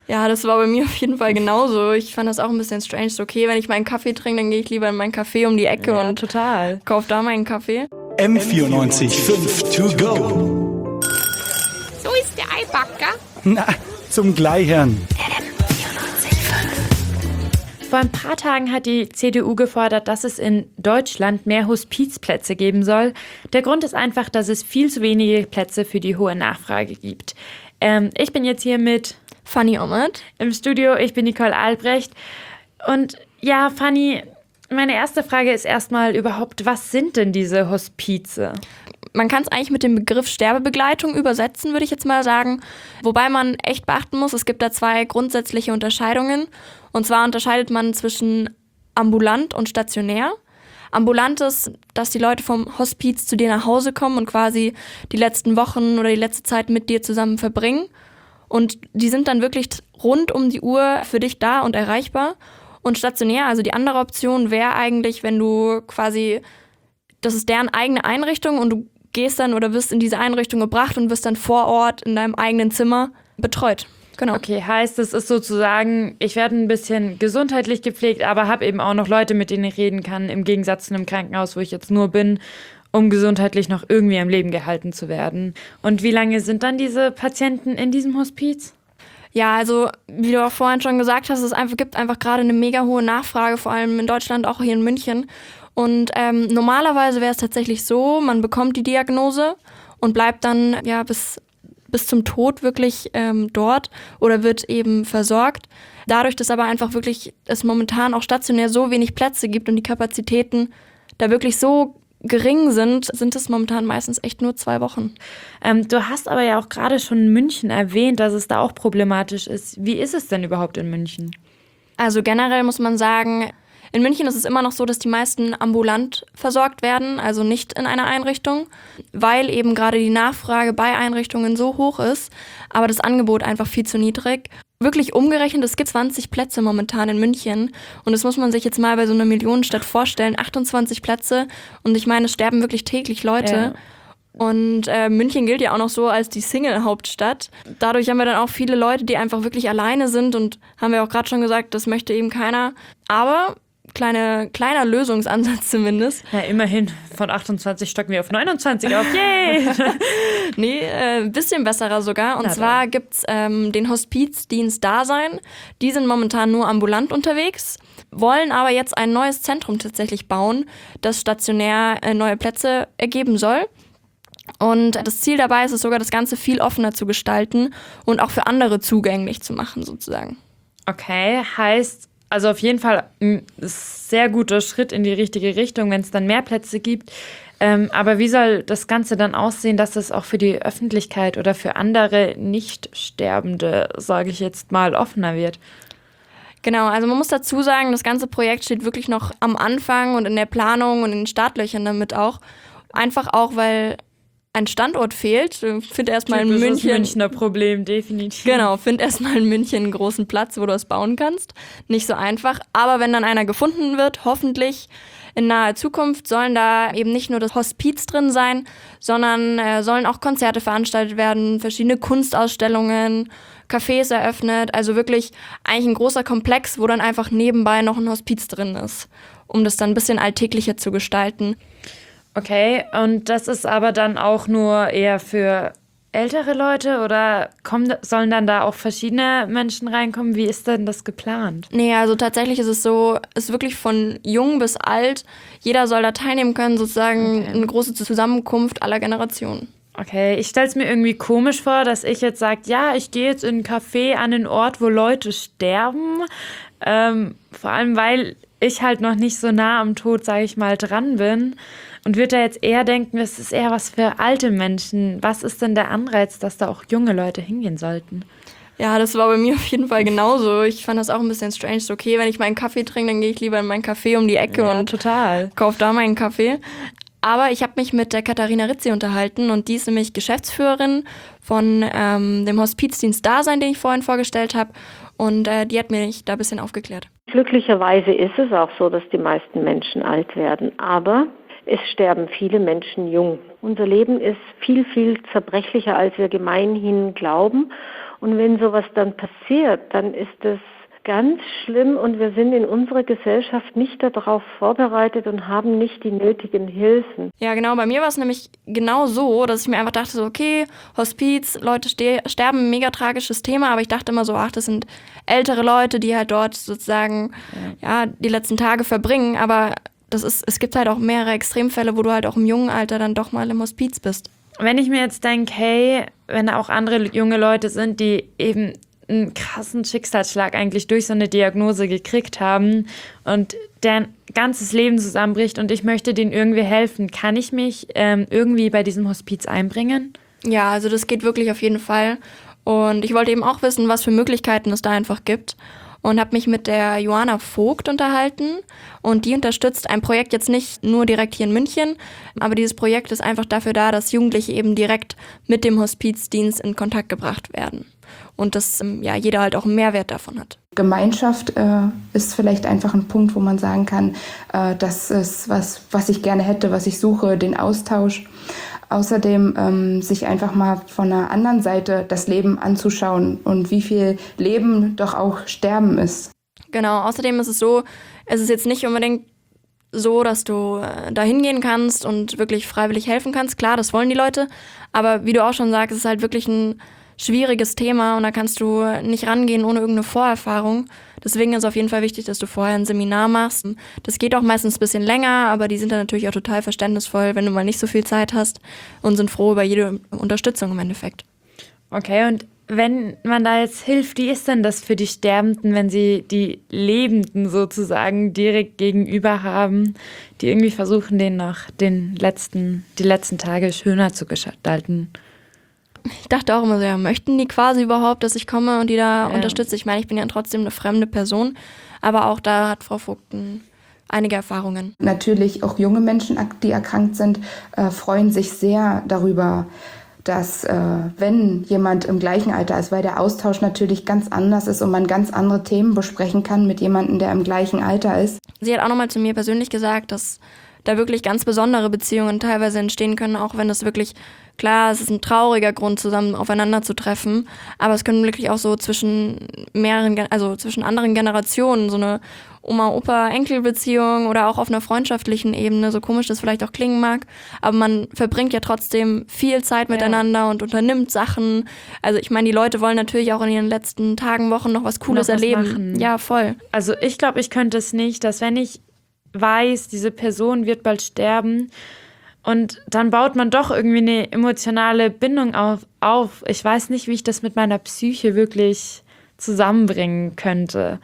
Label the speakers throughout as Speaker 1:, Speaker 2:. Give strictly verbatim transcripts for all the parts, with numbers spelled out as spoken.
Speaker 1: Ja, das war bei mir auf jeden Fall genauso. Ich fand das auch ein bisschen strange. So, okay, wenn ich meinen Kaffee trinke, dann gehe ich lieber in meinen Café um die Ecke
Speaker 2: Ja,
Speaker 1: und
Speaker 2: total.
Speaker 1: kaufe da meinen Kaffee.
Speaker 3: M vierundneunzig Komma fünf to go.
Speaker 4: So ist der Eibacker.
Speaker 3: Na, zum Gleichern.
Speaker 2: Vor ein paar Tagen hat die C D U gefordert, dass es in Deutschland mehr Hospizplätze geben soll. Der Grund ist einfach, dass es viel zu wenige Plätze für die hohe Nachfrage gibt. Ähm, ich bin jetzt hier mit
Speaker 1: Fanny Ommet
Speaker 2: im Studio. Ich bin Nicole Albrecht. Und ja, Fanny, meine erste Frage ist erstmal überhaupt, was sind denn diese Hospize?
Speaker 1: Man kann es eigentlich mit dem Begriff Sterbebegleitung übersetzen, würde ich jetzt mal sagen. Wobei man echt beachten muss, es gibt da zwei grundsätzliche Unterscheidungen. Und zwar unterscheidet man zwischen ambulant und stationär. Ambulant ist, dass die Leute vom Hospiz zu dir nach Hause kommen und quasi die letzten Wochen oder die letzte Zeit mit dir zusammen verbringen. Und die sind dann wirklich rund um die Uhr für dich da und erreichbar. Und stationär, also die andere Option wäre eigentlich, wenn du quasi, das ist deren eigene Einrichtung und du gehst dann oder wirst in diese Einrichtung gebracht und wirst dann vor Ort in deinem eigenen Zimmer betreut. Genau.
Speaker 2: Okay, heißt, es ist sozusagen, ich werde ein bisschen gesundheitlich gepflegt, aber habe eben auch noch Leute, mit denen ich reden kann, im Gegensatz zu einem Krankenhaus, wo ich jetzt nur bin, um gesundheitlich noch irgendwie am Leben gehalten zu werden. Und wie lange sind dann diese Patienten in diesem Hospiz?
Speaker 1: Ja, also wie du auch vorhin schon gesagt hast, es einfach, gibt einfach gerade eine mega hohe Nachfrage, vor allem in Deutschland, auch hier in München. Und ähm, normalerweise wäre es tatsächlich so, man bekommt die Diagnose und bleibt dann ja bis, bis zum Tod wirklich ähm, dort oder wird eben versorgt. Dadurch, dass aber einfach wirklich es momentan auch stationär so wenig Plätze gibt und die Kapazitäten da wirklich so gering sind, sind es momentan meistens echt nur zwei Wochen.
Speaker 2: Ähm, du hast aber ja auch gerade schon München erwähnt, dass es da auch problematisch ist. Wie ist es denn überhaupt in München?
Speaker 1: Also generell muss man sagen, in München ist es immer noch so, dass die meisten ambulant versorgt werden, also nicht in einer Einrichtung, weil eben gerade die Nachfrage bei Einrichtungen so hoch ist, aber das Angebot einfach viel zu niedrig. Wirklich umgerechnet, es gibt zwanzig Plätze momentan in München und das muss man sich jetzt mal bei so einer Millionenstadt vorstellen, achtundzwanzig Plätze und ich meine, es sterben wirklich täglich Leute.
Speaker 2: Ja.
Speaker 1: Und äh, München gilt ja auch noch so als die Single-Hauptstadt. Dadurch haben wir dann auch viele Leute, die einfach wirklich alleine sind und haben wir auch gerade schon gesagt, das möchte eben keiner. Aber kleine, kleiner Lösungsansatz zumindest.
Speaker 2: Ja, immerhin, von achtundzwanzig stocken wir auf neunundzwanzig auf. Yay!
Speaker 1: Nee, ein äh, bisschen besserer sogar. Und
Speaker 2: Na
Speaker 1: zwar
Speaker 2: dann.
Speaker 1: gibt's ähm, den Hospizdienst Dasein. Die sind momentan nur ambulant unterwegs, wollen aber jetzt ein neues Zentrum tatsächlich bauen, das stationär äh, neue Plätze ergeben soll. Und das Ziel dabei ist es sogar, das Ganze viel offener zu gestalten und auch für andere zugänglich zu machen, sozusagen.
Speaker 2: Okay, heißt also auf jeden Fall ein sehr guter Schritt in die richtige Richtung, wenn es dann mehr Plätze gibt. Ähm, aber wie soll das Ganze dann aussehen, dass es auch für die Öffentlichkeit oder für andere Nicht-Sterbende, sage ich jetzt mal, offener wird?
Speaker 1: Genau, also man muss dazu sagen, das ganze Projekt steht wirklich noch am Anfang und in der Planung und in den Startlöchern damit auch. Einfach auch, weil ein Standort fehlt. Find erstmal in
Speaker 2: Typisches
Speaker 1: München.
Speaker 2: Münchner Problem, definitiv.
Speaker 1: Genau, find erstmal in München einen großen Platz, wo du es bauen kannst. Nicht so einfach. Aber wenn dann einer gefunden wird, hoffentlich in naher Zukunft, sollen da eben nicht nur das Hospiz drin sein, sondern äh, sollen auch Konzerte veranstaltet werden, verschiedene Kunstausstellungen, Cafés eröffnet. Also wirklich eigentlich ein großer Komplex, wo dann einfach nebenbei noch ein Hospiz drin ist, um das dann ein bisschen alltäglicher zu gestalten.
Speaker 2: Okay, und das ist aber dann auch nur eher für ältere Leute oder kommen, sollen dann da auch verschiedene Menschen reinkommen? Wie ist denn das geplant?
Speaker 1: Nee, also tatsächlich ist es so, ist wirklich von jung bis alt, jeder soll da teilnehmen können, sozusagen
Speaker 2: Okay.
Speaker 1: eine große Zusammenkunft aller Generationen.
Speaker 2: Okay, ich stelle es mir irgendwie komisch vor, dass ich jetzt sage, ja, ich gehe jetzt in ein Café an den Ort, wo Leute sterben. Ähm, vor allem, weil ich halt noch nicht so nah am Tod, sage ich mal, dran bin. Und würde da jetzt eher denken, das ist eher was für alte Menschen. Was ist denn der Anreiz, dass da auch junge Leute hingehen sollten?
Speaker 1: Ja, das war bei mir auf jeden Fall genauso. Ich fand das auch ein bisschen strange. So, okay, wenn ich meinen Kaffee trinke, dann gehe ich lieber in meinen Café um die Ecke
Speaker 2: Ja,
Speaker 1: und
Speaker 2: total.
Speaker 1: kaufe da meinen Kaffee. Aber ich habe mich mit der Katharina Ritzi unterhalten und die ist nämlich Geschäftsführerin von ähm, dem Hospizdienst Dasein, den ich vorhin vorgestellt habe. Und äh, die hat mich da ein bisschen aufgeklärt.
Speaker 5: Glücklicherweise ist es auch so, dass die meisten Menschen alt werden. Aber es sterben viele Menschen jung. Unser Leben ist viel, viel zerbrechlicher, als wir gemeinhin glauben. Und wenn sowas dann passiert, dann ist es ganz schlimm und wir sind in unserer Gesellschaft nicht darauf vorbereitet und haben nicht die nötigen Hilfen.
Speaker 1: Ja, genau. Bei mir war es nämlich genau so, dass ich mir einfach dachte, so okay, Hospiz, Leute ste- sterben, mega tragisches Thema, aber ich dachte immer so, ach, das sind ältere Leute, die halt dort sozusagen ja, ja die letzten Tage verbringen, aber das ist, es gibt halt auch mehrere Extremfälle, wo du halt auch im jungen Alter dann doch mal im Hospiz bist.
Speaker 2: Wenn ich mir jetzt denke, hey, wenn da auch andere junge Leute sind, die eben einen krassen Schicksalsschlag eigentlich durch so eine Diagnose gekriegt haben und deren ganzes Leben zusammenbricht und ich möchte denen irgendwie helfen, kann ich mich ähm, irgendwie bei diesem Hospiz einbringen?
Speaker 1: Ja, also das geht wirklich auf jeden Fall. Und ich wollte eben auch wissen, was für Möglichkeiten es da einfach gibt. Und habe mich mit der Johanna Vogt unterhalten. Und die unterstützt ein Projekt jetzt nicht nur direkt hier in München, aber dieses Projekt ist einfach dafür da, dass Jugendliche eben direkt mit dem Hospizdienst in Kontakt gebracht werden. Und dass ja, jeder halt auch einen Mehrwert davon hat.
Speaker 6: Gemeinschaft äh, ist vielleicht einfach ein Punkt, wo man sagen kann, äh, das ist was, was ich gerne hätte, was ich suche, den Austausch. Außerdem ähm, sich einfach mal von einer anderen Seite das Leben anzuschauen und wie viel Leben doch auch Sterben ist.
Speaker 1: Genau, außerdem ist es so, es ist jetzt nicht unbedingt so, dass du da hingehen kannst und wirklich freiwillig helfen kannst. Klar, das wollen die Leute, aber wie du auch schon sagst, es ist halt wirklich ein schwieriges Thema und da kannst du nicht rangehen ohne irgendeine Vorerfahrung. Deswegen ist es auf jeden Fall wichtig, dass du vorher ein Seminar machst. Das geht auch meistens ein bisschen länger, aber die sind dann natürlich auch total verständnisvoll, wenn du mal nicht so viel Zeit hast und sind froh über jede Unterstützung im Endeffekt.
Speaker 2: Okay, und wenn man da jetzt hilft, wie ist denn das für die Sterbenden, wenn sie die Lebenden sozusagen direkt gegenüber haben, die irgendwie versuchen, denen noch den letzten, die letzten Tage schöner zu gestalten?
Speaker 1: Ich dachte auch immer so, ja, möchten die quasi überhaupt, dass ich komme und die da
Speaker 2: ja.
Speaker 1: unterstütze? Ich meine, ich bin ja trotzdem eine fremde Person, aber auch da hat Frau Vogt einige Erfahrungen.
Speaker 6: Natürlich auch junge Menschen, die erkrankt sind, äh, freuen sich sehr darüber, dass äh, wenn jemand im gleichen Alter ist, weil der Austausch natürlich ganz anders ist und man ganz andere Themen besprechen kann mit jemandem, der im gleichen Alter ist.
Speaker 1: Sie hat auch nochmal zu mir persönlich gesagt, dass da wirklich ganz besondere Beziehungen teilweise entstehen können, auch wenn es wirklich, klar, es ist ein trauriger Grund, zusammen aufeinander zu treffen, aber es können wirklich auch so zwischen mehreren, also zwischen anderen Generationen, so eine Oma-Opa-Enkel-Beziehung oder auch auf einer freundschaftlichen Ebene, so komisch das vielleicht auch klingen mag, aber man verbringt ja trotzdem viel Zeit miteinander ja. und unternimmt Sachen. Also ich meine, die Leute wollen natürlich auch in ihren letzten Tagen, Wochen noch was Cooles noch was erleben. Machen. Ja, voll.
Speaker 2: Also ich glaube, ich könnte es nicht, dass wenn ich weiß, diese Person wird bald sterben und dann baut man doch irgendwie eine emotionale Bindung auf, auf. Ich weiß nicht, wie ich das mit meiner Psyche wirklich zusammenbringen könnte.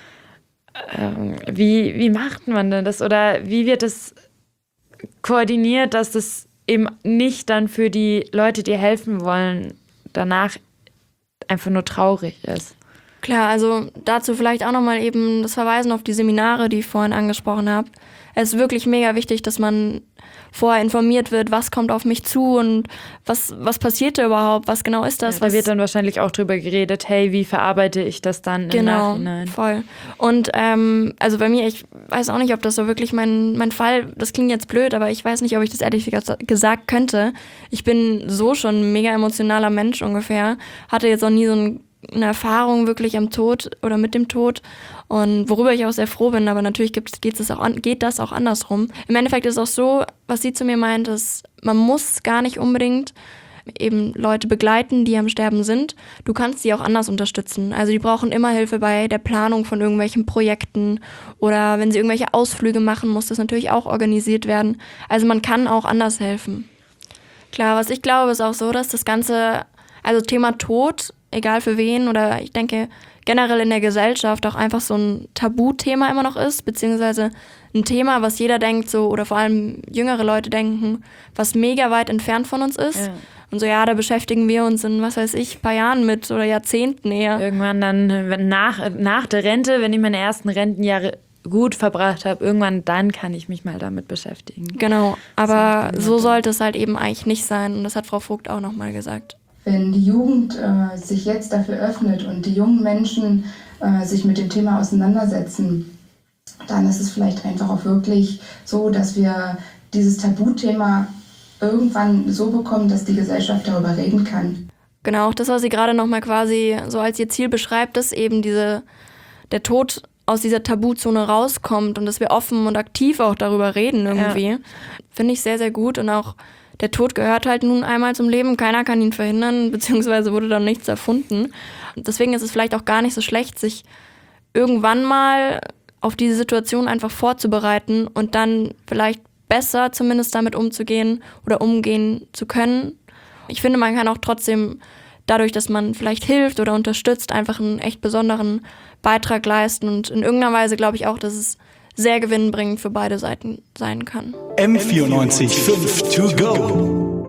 Speaker 2: Ähm, wie, wie macht man denn das? Oder wie wird das koordiniert, dass das eben nicht dann für die Leute, die helfen wollen, danach einfach nur traurig ist?
Speaker 1: Klar, also dazu vielleicht auch nochmal eben das Verweisen auf die Seminare, die ich vorhin angesprochen habe. Es ist wirklich mega wichtig, dass man vorher informiert wird, was kommt auf mich zu und was, was passiert da überhaupt, was genau ist das.
Speaker 2: Ja, da
Speaker 1: was
Speaker 2: wird dann wahrscheinlich auch drüber geredet, hey, wie verarbeite ich das dann
Speaker 1: genau,
Speaker 2: im Nachhinein?
Speaker 1: Genau, voll. Und ähm, also bei mir, ich weiß auch nicht, ob das so wirklich mein, mein Fall, das klingt jetzt blöd, aber ich weiß nicht, ob ich das ehrlich gesagt könnte. Ich bin so schon ein mega emotionaler Mensch ungefähr, hatte jetzt auch nie so ein eine Erfahrung wirklich am Tod oder mit dem Tod und worüber ich auch sehr froh bin, aber natürlich gibt, geht, es auch an, geht das auch andersrum. Im Endeffekt ist es auch so, was sie zu mir meint, ist, man muss gar nicht unbedingt eben Leute begleiten, die am Sterben sind. Du kannst sie auch anders unterstützen. Also die brauchen immer Hilfe bei der Planung von irgendwelchen Projekten oder wenn sie irgendwelche Ausflüge machen, muss das natürlich auch organisiert werden. Also man kann auch anders helfen. Klar, was ich glaube, ist auch so, dass das Ganze, also Thema Tod, egal für wen oder ich denke generell in der Gesellschaft auch einfach so ein Tabuthema immer noch ist, beziehungsweise ein Thema, was jeder denkt so oder vor allem jüngere Leute denken, was mega weit entfernt von uns ist. Ja. Und so, ja, da beschäftigen wir uns in, was weiß ich, ein paar Jahren mit oder Jahrzehnten eher.
Speaker 2: Irgendwann dann nach, nach der Rente, wenn ich meine ersten Rentenjahre gut verbracht habe, irgendwann dann kann ich mich mal damit beschäftigen.
Speaker 1: Genau, aber so sollte es halt eben eigentlich nicht sein und das hat Frau Vogt auch nochmal gesagt.
Speaker 6: Wenn die Jugend äh, sich jetzt dafür öffnet und die jungen Menschen äh, sich mit dem Thema auseinandersetzen, dann ist es vielleicht einfach auch wirklich so, dass wir dieses Tabuthema irgendwann so bekommen, dass die Gesellschaft darüber reden kann.
Speaker 1: Genau, das, was sie gerade nochmal quasi so als ihr Ziel beschreibt, dass eben diese, der Tod aus dieser Tabuzone rauskommt und dass wir offen und aktiv auch darüber reden irgendwie. Ja. Finde ich sehr, sehr gut. Und auch der Tod gehört halt nun einmal zum Leben. Keiner kann ihn verhindern, beziehungsweise wurde dann nichts erfunden. Deswegen ist es vielleicht auch gar nicht so schlecht, sich irgendwann mal auf diese Situation einfach vorzubereiten und dann vielleicht besser zumindest damit umzugehen oder umgehen zu können. Ich finde, man kann auch trotzdem dadurch, dass man vielleicht hilft oder unterstützt, einfach einen echt besonderen Beitrag leisten. Und in irgendeiner Weise glaube ich auch, dass es sehr gewinnbringend für beide Seiten sein kann.
Speaker 3: M vierundneunzig Komma fünf to go.